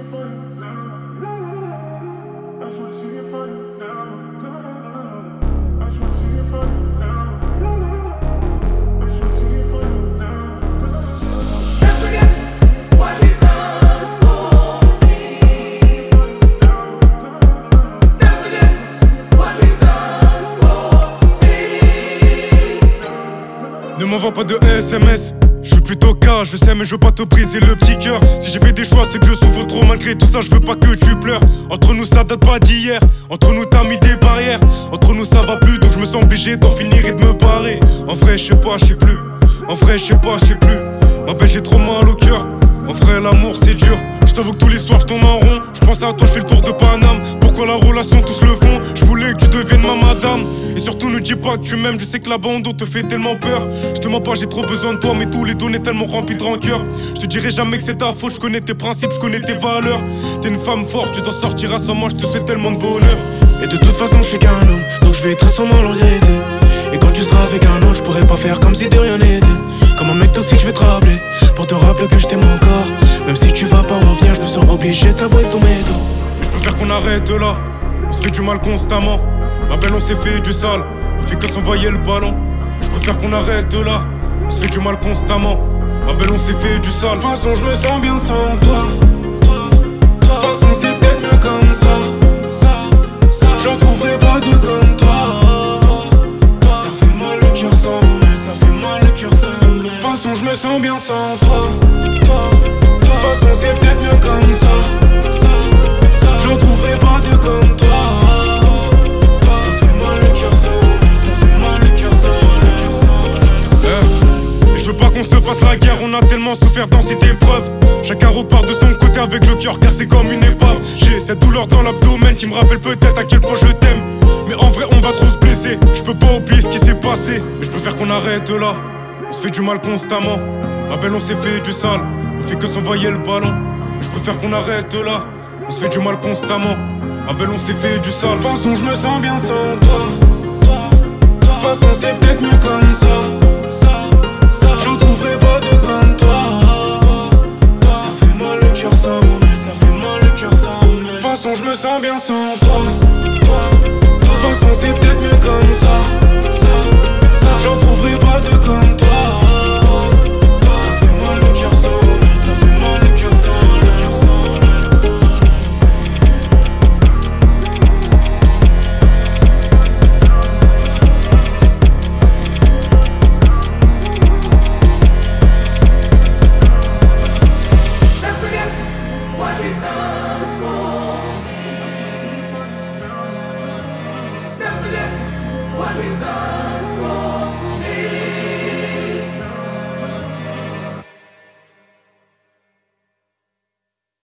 Ne m'envoie pas de SMS, je suis plutôt cash, je sais mais je veux pas te briser le petit cœur. Si j'ai fait des choix c'est que je souffre trop, malgré tout ça je veux pas que tu pleures. Entre nous ça date pas d'hier, entre nous t'as mis des barrières. Entre nous ça va plus donc je me sens obligé d'en finir et de me barrer. En vrai je sais pas, je sais plus, en vrai je sais pas, je sais plus. Ma belle j'ai trop mal au cœur, en vrai l'amour c'est dur. Je t'avoue que tous les soirs je tourne en rond, je pense à toi, je fais le tour de Paname. Pourquoi la relation touche le fond, je voulais que tu deviennes ma madame. Et surtout ne dis pas que tu m'aimes, je sais que l'abandon te fait tellement peur. Je te mens pas, j'ai trop besoin de toi, mais tous les données tellement remplis de rancœur. Je te dirai jamais que c'est ta faute, je connais tes principes, je connais tes valeurs. T'es une femme forte, tu t'en sortiras sans moi, je te souhaite tellement de bonheur. Et de toute façon je suis qu'un homme, donc je vais très sûrement le regretter. Et quand tu seras avec un autre, je pourrais pas faire comme si de rien n'était. Comme un mec toxique je vais te rappeler, pour te rappeler que je t'aime encore. Même si tu vas pas revenir, je me sens obligé d'avouer ton métaux. Mais je préfère qu'on arrête là, on se fait du mal constamment. Ma belle on s'est fait du sale, on fait que s'envoyer le ballon. Je préfère qu'on arrête là, on se fait du mal constamment. Ma belle on s'est fait du sale. De toute façon je me sens bien sans toi. De toute façon c'est peut-être mieux comme ça. J'en trouverai pas deux comme toi. Ça fait mal le cœur sans mêle, ça fait mal le cœur sans mêle. De toute façon je me sens bien sans toi. De toute façon c'est peut-être mieux comme ça. J'en trouverai pas deux comme toi. Ça fait mal le cœur sans mêle, ça fait mal le cœur sans mêle. Et je veux pas qu'on se fasse la guerre, on a tellement souffert dans cette épreuve. Chacun repart de son côté avec le cœur car c'est comme une épave. J'ai cette douleur dans l'abdomen qui me rappelle peut-être à quel point je t'aime. Mais en vrai on va trop se blesser, je peux pas oublier ce qui s'est passé. Mais je préfère qu'on arrête là, on se fait du mal constamment. Ma belle on s'est fait du sale, on fait que s'envoyer le ballon. Mais je préfère qu'on arrête là, on se fait du mal constamment. Ma belle on s'est fait du sale. De toute façon je me sens bien sans toi. De toute façon c'est peut-être mieux comme ça. J'en trouverai pas deux comme toi. Ça fait mal le cœur sans mêle, ça fait mal le cœur sans mêle. De toute façon je me sens bien sans toi. De toute façon c'est peut-être mieux comme ça. J'en trouverai pas deux comme toi. Ça fait mal le cœur sans mêle, ça fait mal le cœur sans mêle. What he's done.